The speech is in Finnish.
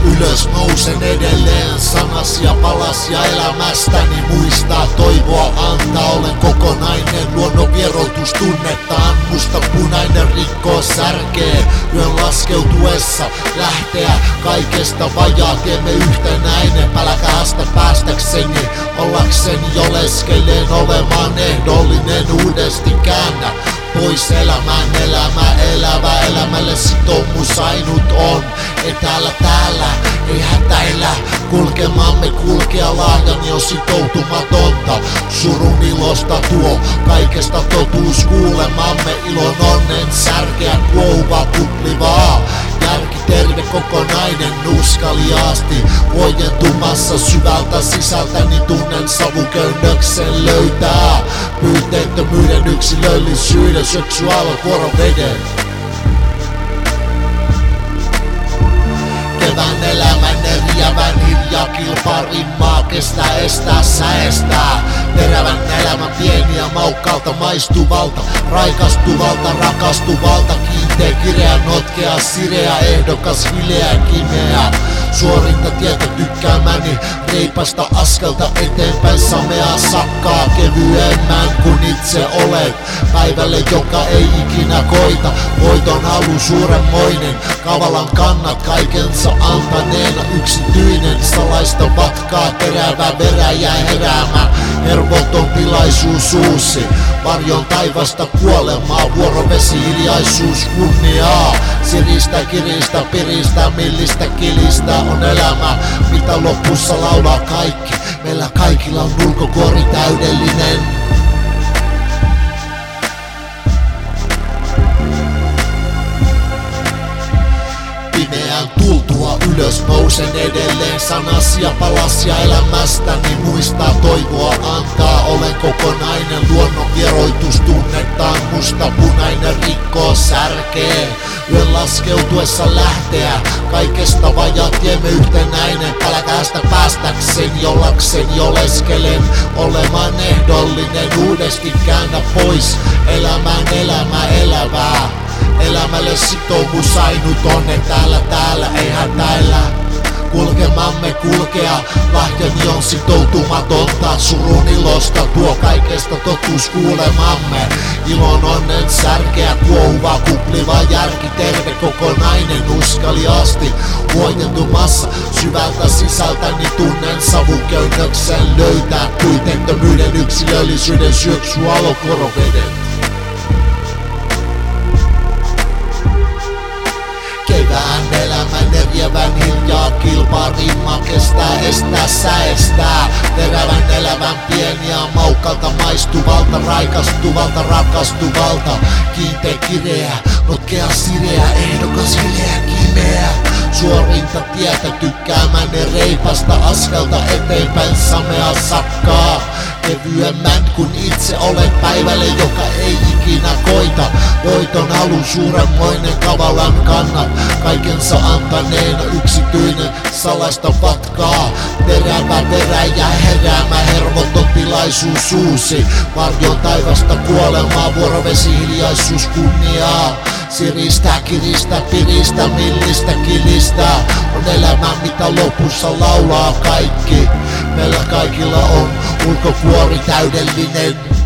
ylös, nousen edelleen sanasia palasia elämästäni. Muistaa toivoa antaa, olen kokonainen. Luonnon vieroitustunnettaan musta punainen rikkoo särkee. Yön laskeutuessa lähteä kaikesta vajaa, teemme yhtenäinen. Pälkähästä päästäkseni, ollakseni oleskelleen olemaan ehdollinen. Uudesti käännä pois elämään, elävä elämälle sitoumus ainut on. Etäällä täällä, ei hätäillä, kulkemamme kulkea lahdani on sitoutumatonta. Surun ilosta tuo kaikesta totuus kuulemamme, ilon onnen särkeä kuohuvaa kuplivaa. Järki terve kokonainen nuskaliaasti, huojentumassa syvältä sisältäni tunnen savuköynnöksen löytää. Pyyteettömyyden yksilöllisyyden seksuaalivuoroveden. Kevään elämän eriävän hiljaa kilpaa rimmaa, kestää estää säestää. Terävän elämän pieniä maukkaalta maistuvalta, raikastuvalta, rakastuvalta. Kiinteä, kireä, notkea, sireä, ehdokas, vileä, kimeä. Suorinta tietä tykkäämäni, reipasta askelta eteenpäin, samea sakkaa kevyemmän kuin itse olet. Päivälle, joka ei ikinä koita, voiton halu suuremmoinen. Kavalan kannat kaikensa antaneena, yksityinen salaista vatkaa, terävä veräjä heräämä. Hervoton tilaisuus uusi, varjon taivasta kuolemaa, vuorovesi hiljaisuus kunniaa. Siristä, kiristä, piristä, millistä kilistä on elämä, mitä lopussa laulaa kaikki. Meillä kaikilla on ulkokuori täydellinen. Pimeän tultua ylös nousen edelleen sanasia palasia elämästäni. Muistaa toivoa antaa, olen kokonainen. Luonnon vieroitustunnettaan musta punainen rikkoo särkee. Yön laskeutuessa lähteä kaikesta vajaa, tiemme yhtenäinen. Pälkähästä päästäkseni, ollakseni oleskelen olemaan ehdollinen. Uudesti käännä pois elämään elävää. Elämälle sitoumus ainut on, täällä ei hätäillä. Kulkemamme kulkea, lahjani on sitoutumatonta. Surun ilosta tuo kaikesta totuus kuulemamme. Ilon onnen särkeä, kuohuva, kupliva järki terve kokonainen uskaliasti. Huojentumassa syvältä sisältäni tunnen savuköynnöksen löytää. Kuitentomyyden yksilöllisyyden syöksualokoroveden. Kevään elämän eriävän hiljaa kilpaa rimma, kestää estää säestää. Terävän elävän pieniä maukalta maistuvalta, raikastuvalta, rakastuvalta. Kiinteä, kireä, notkea, sireä, ehdokas, vileä, kimeä. Suorinta tietä tykkäämäni, reipasta askelta eteenpäin, samea sakkaa. Kevyemmän kuin itse olet, päivälle, joka ei ikinä koita. Voiton halu suuremmoinen, kavalan kannat kaikensa antaneena, yksityinen salaista vatkaa. Terävä veräjä heräämä, hervoton tilaisuus uusi. Varjon taivasta kuolemaa, vuorovesi hiljaisuus kunniaa. Siristä, kiristä, piristä, millistä kilistä on elämä, mitä lopussa laulaa kaikki. Meillä kaikilla on ulkokuori täydellinen.